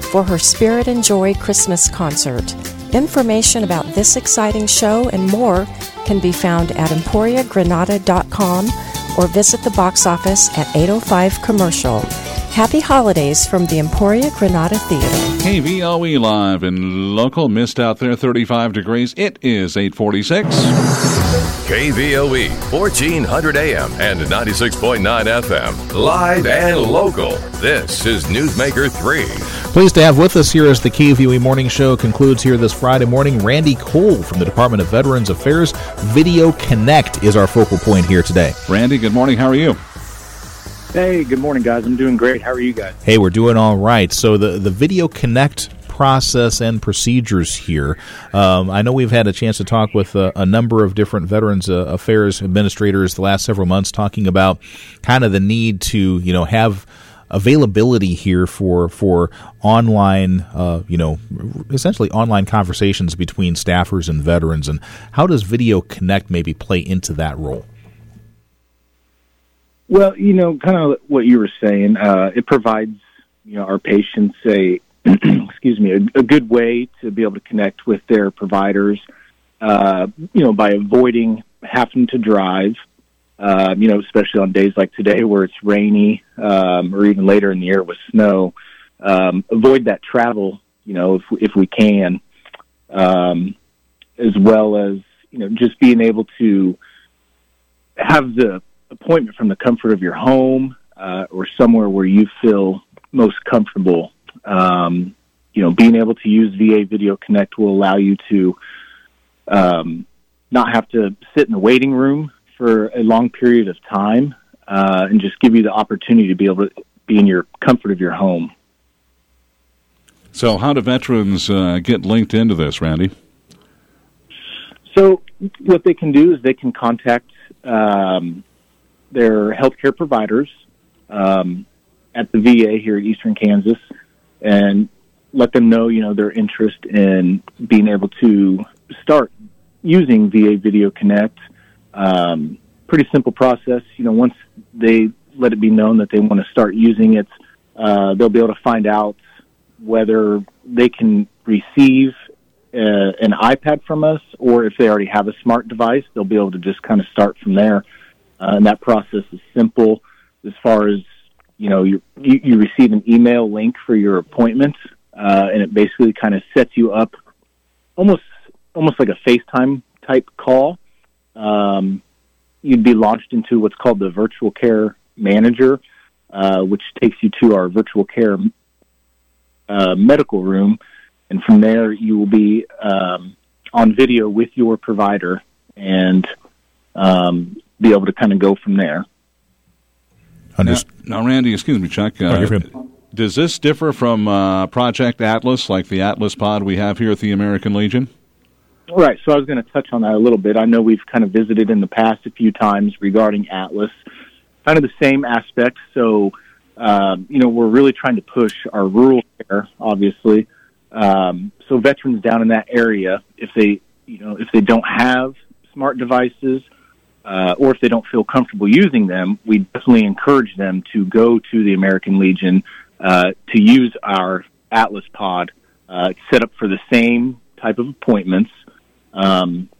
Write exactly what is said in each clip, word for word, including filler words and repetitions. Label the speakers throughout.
Speaker 1: for her Spirit and Joy Christmas concert. Information about this exciting show and more can be found at emporia granada dot com or visit the box office at eight oh five Commercial. Happy holidays from the Emporia Granada Theater.
Speaker 2: K V O E live and local. Mist out there, thirty-five degrees. It is eight forty-six.
Speaker 3: K V O E, fourteen hundred A M and ninety-six point nine F M. Live and local. This is Newsmaker three.
Speaker 4: Pleased to have with us here as the K V O E Morning Show concludes here this Friday morning. Randy Cole from the Department of Veterans Affairs. Video Connect is our focal point here today.
Speaker 2: Randy, good morning. How are you?
Speaker 5: Hey, good morning, guys. I'm doing great. How are you guys?
Speaker 4: Hey, we're doing all right. So the, the Video Connect process and procedures here. Um, I know we've had a chance to talk with a, a number of different Veterans uh, Affairs administrators the last several months talking about kind of the need to, you know, have availability here for for online, uh, you know, essentially online conversations between staffers and veterans. And how does Video Connect maybe play into that role?
Speaker 5: Well, you know, kind of what you were saying, uh, it provides, you know, our patients a, excuse me, a, a good way to be able to connect with their providers, uh, you know, by avoiding having to drive, uh, you know, especially on days like today where it's rainy, um, or even later in the year with snow. Um, avoid that travel, you know, if, if we can, um, as well as, you know, just being able to have the appointment from the comfort of your home, uh, or somewhere where you feel most comfortable. Um, you know, being able to use V A Video Connect will allow you to um, not have to sit in the waiting room for a long period of time, uh, and just give you the opportunity to be able to be in your comfort of your home.
Speaker 2: So how do veterans uh, get linked into this, Randy?
Speaker 5: So what they can do is they can contact um, their healthcare providers um, at the V A here in Eastern Kansas and let them know, you know, their interest in being able to start using V A Video Connect. Um, pretty simple process. You know, once they let it be known that they want to start using it, uh, they'll be able to find out whether they can receive uh, an iPad from us, or if they already have a smart device, they'll be able to just kind of start from there. Uh, and that process is simple as far as, you know, you, you, you receive an email link for your appointment, uh, and it basically kind of sets you up almost almost like a FaceTime type call. Um, you'd be launched into what's called the Virtual Care Manager, uh, which takes you to our virtual care uh, medical room. And from there, you will be um, on video with your provider and um, be able to kind of go from there.
Speaker 2: Now, now, Randy, excuse me, Chuck. Uh,
Speaker 4: oh,
Speaker 2: does this differ from uh, Project Atlas, like the Atlas pod we have here at the American Legion?
Speaker 5: Right, so I was going to touch on that a little bit. I know we've kind of visited in the past a few times regarding Atlas. Kind of the same aspect. So, um, you know, we're really trying to push our rural care, obviously. Um, so veterans down in that area, if they, you know, if they don't have smart devices, uh, or if they don't feel comfortable using them, we definitely encourage them to go to the American Legion uh, to use our Atlas pod, uh, set up for the same type of appointments. Um,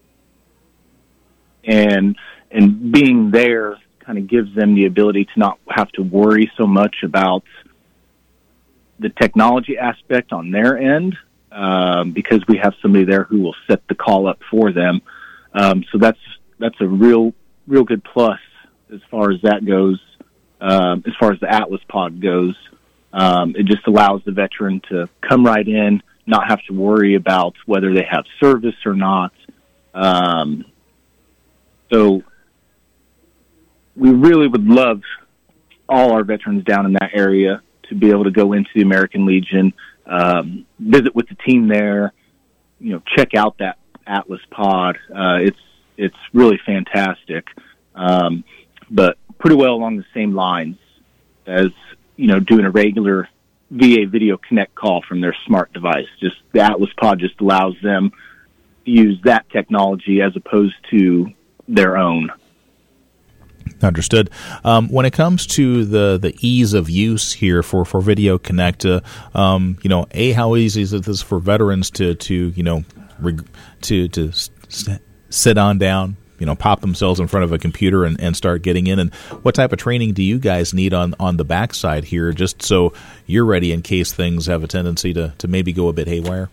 Speaker 5: and and being there kind of gives them the ability to not have to worry so much about the technology aspect on their end, um, because we have somebody there who will set the call up for them. Um, so that's that's a real real good plus as far as that goes. Um, as far as the Atlas pod goes, um, it just allows the veteran to come right in, not have to worry about whether they have service or not. Um, so we really would love all our veterans down in that area to be able to go into the American Legion, um, visit with the team there, you know, check out that Atlas pod. Uh, it's it's really fantastic, um, but pretty well along the same lines as, you know, doing a regular V A Video Connect call from their smart device. Just the Atlas pod just allows them to use that technology as opposed to their own.
Speaker 4: Understood. Um, when it comes to the, the ease of use here for, for Video Connect, uh, um, you know, A, how easy is this for veterans to, to you know, reg- to to s- sit on down, you know, pop themselves in front of a computer and, and start getting in? And what type of training do you guys need on, on the backside here, just so you're ready in case things have a tendency to, to maybe go a bit haywire?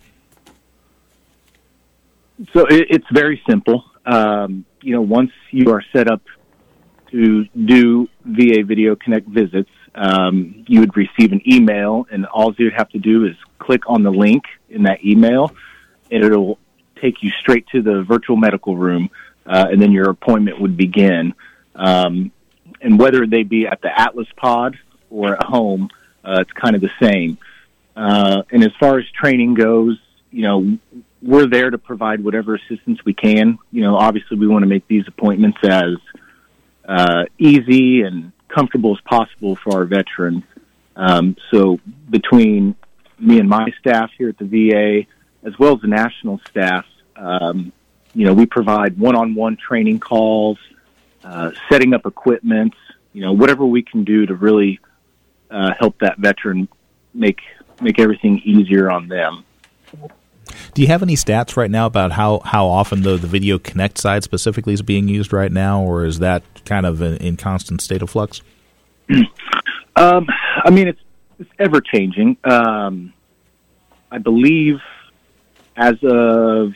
Speaker 5: So it, it's very simple. Um, you know, once you are set up to do V A Video Connect visits, um, you would receive an email, and all you would have to do is click on the link in that email, and it'll take you straight to the virtual medical room, uh, and then your appointment would begin. Um, and whether they be at the Atlas Pod or at home, uh, it's kind of the same. Uh, and as far as training goes, you know, we're there to provide whatever assistance we can. You know, obviously we want to make these appointments as Uh, easy and comfortable as possible for our veterans. Um, so between me and my staff here at the V A, as well as the national staff, um, you know, we provide one-on-one training calls, uh, setting up equipment, you know, whatever we can do to really uh, help that veteran make make everything easier on them.
Speaker 4: Do you have any stats right now about how, how often the, the Video Connect side specifically is being used right now, or is that kind of in, in constant state of flux?
Speaker 5: um, I mean, it's, it's ever-changing. Um, I believe as of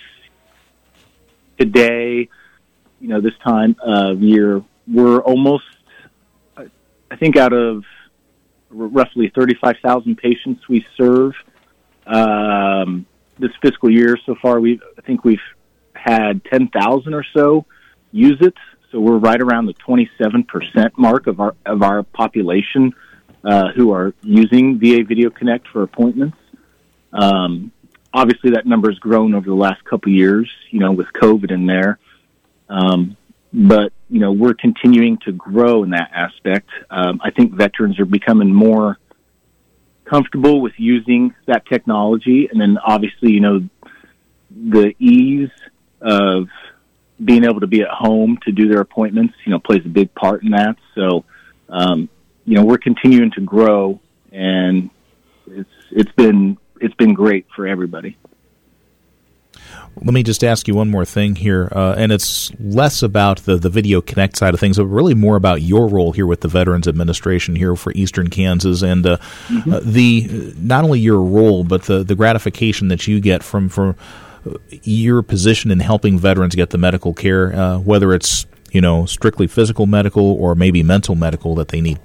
Speaker 5: today, you know, this time of year, we're almost, I think out of roughly thirty-five thousand patients we serve, um, this fiscal year so far, we I think we've had ten thousand or so use it. So we're right around the twenty-seven percent mark of our of our population uh, who are using V A Video Connect for appointments. Um, obviously, that number has grown over the last couple of years, you know, with COVID in there. Um, but you know, we're continuing to grow in that aspect. Um, I think veterans are becoming more comfortable with using that technology, and then obviously, you know, the ease of being able to be at home to do their appointments, you know, plays a big part in that. So, um, you know, we're continuing to grow, and it's it's been it's been great for everybody.
Speaker 4: Let me just ask you one more thing here, uh, and it's less about the, the Video Connect side of things, but really more about your role here with the Veterans Administration here for Eastern Kansas, and uh, mm-hmm. uh, the not only your role, but the, the gratification that you get from, from your position in helping veterans get the medical care, uh, whether it's, you know, strictly physical medical or maybe mental medical that they need.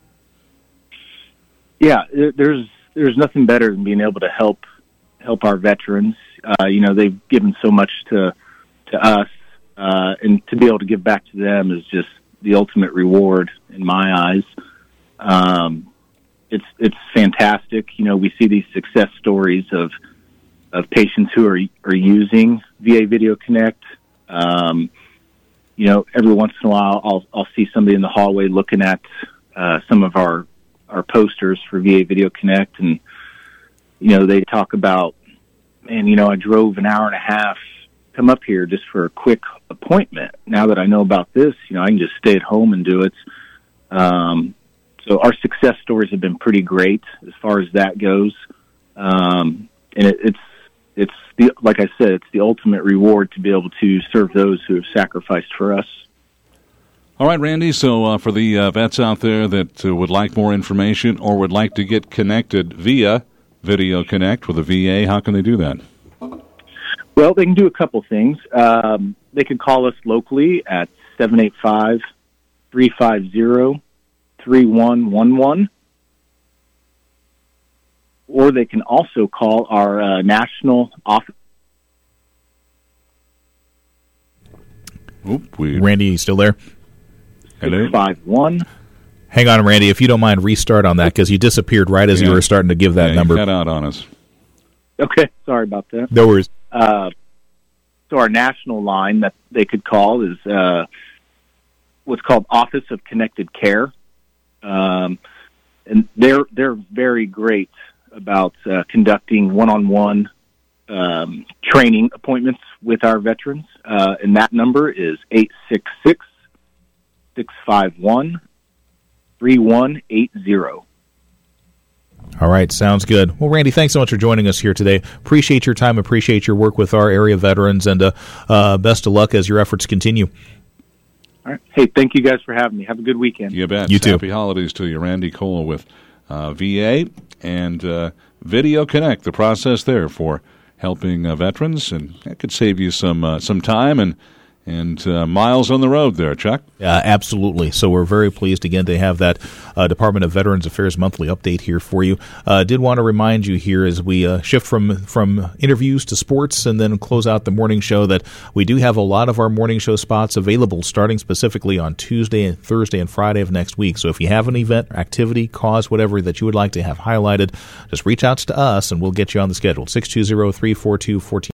Speaker 5: Yeah, there's there's nothing better than being able to help help our veterans. Uh, you know, they've given so much to to us, uh, and to be able to give back to them is just the ultimate reward in my eyes. Um, it's it's fantastic. You know, we see these success stories of of patients who are are using V A Video Connect. Um, you know, every once in a while, I'll I'll see somebody in the hallway looking at uh, some of our our posters for V A Video Connect, and you know, they talk about, and, you know, I drove an hour and a half, come up here just for a quick appointment. Now that I know about this, you know, I can just stay at home and do it. Um, so our success stories have been pretty great as far as that goes. Um, and it, it's, it's the, like I said, it's the ultimate reward to be able to serve those who have sacrificed for us.
Speaker 2: All right, Randy, so uh, for the uh, vets out there that uh, would like more information or would like to get connected via Video Connect with a V A, how can they do that?
Speaker 5: Well, they can do a couple things. Um, they can call us locally at seven eight five, three five zero, three one one one, or they can also call our uh, national office.
Speaker 4: Oop, we... Randy, you still there?
Speaker 5: six five one.
Speaker 4: Hang on, Randy, if you don't mind, restart on that, because you disappeared right as yeah. you were starting to give that
Speaker 2: yeah,
Speaker 4: number.
Speaker 2: You cut out on us.
Speaker 5: Okay, sorry about that.
Speaker 4: No worries.
Speaker 5: Uh, so our national line that they could call is uh, what's called Office of Connected Care, um, and they're they're very great about uh, conducting one-on-one um, training appointments with our veterans, uh, and that number is eight six six, six five one, three one eight zero.
Speaker 4: All right, sounds good. Well, Randy, thanks so much for joining us here today. Appreciate your time, appreciate your work with our area veterans, and uh, uh, best of luck as your efforts continue.
Speaker 5: All right. Hey, thank you guys for having me. Have a good weekend.
Speaker 2: You bet.
Speaker 4: You too.
Speaker 2: Happy holidays to you. Randy Cole with uh, V A and uh, Video Connect, the process there for helping uh, veterans, and that could save you some uh, some time and and uh, miles on the road there, Chuck.
Speaker 4: Uh, absolutely. So we're very pleased, again, to have that uh, Department of Veterans Affairs monthly update here for you. Uh, did want to remind you here as we uh, shift from, from interviews to sports and then close out the morning show that we do have a lot of our morning show spots available starting specifically on Tuesday and Thursday and Friday of next week. So if you have an event, activity, cause, whatever that you would like to have highlighted, just reach out to us and we'll get you on the schedule. six two zero, three four two, one four